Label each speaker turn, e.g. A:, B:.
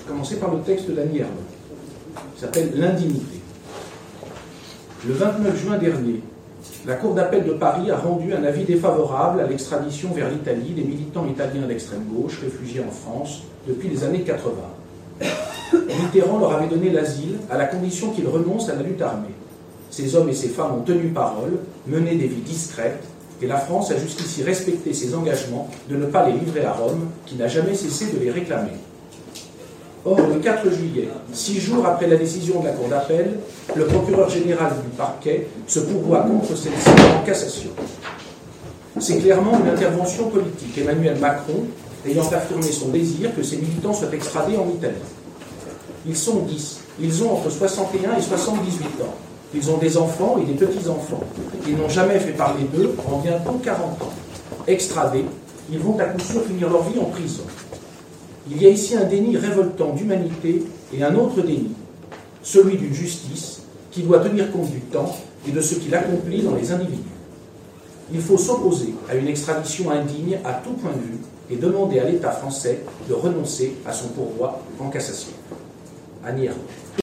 A: commencer par le texte d'Annie Ernaux, qui s'appelle « L'indignité ». Le 29 juin dernier, la Cour d'appel de Paris a rendu un avis défavorable à l'extradition vers l'Italie des militants italiens d'extrême gauche réfugiés en France depuis les années 80. Mitterrand leur avait donné l'asile à la condition qu'ils renoncent à la lutte armée. Ces hommes et ces femmes ont tenu parole, mené des vies discrètes, et la France a jusqu'ici respecté ses engagements de ne pas les livrer à Rome, qui n'a jamais cessé de les réclamer. Or, le 4 juillet, 6 jours après la décision de la Cour d'appel, le procureur général du parquet se pourvoit contre celle-ci en cassation. C'est clairement une intervention politique, Emmanuel Macron ayant affirmé son désir que ces militants soient extradés en Italie. Ils sont 10. Ils ont entre 61 et 78 ans. Ils ont des enfants et des petits-enfants. Ils n'ont jamais fait parler d'eux en bientôt 40 ans. Extradés, ils vont à coup sûr finir leur vie en prison. Il y a ici un déni révoltant d'humanité et un autre déni, celui d'une justice qui doit tenir compte du temps et de ce qu'il accomplit dans les individus. Il faut s'opposer à une extradition indigne à tout point de vue et demander à l'État français de renoncer à son pourvoi en cassation. Annie Ernaux.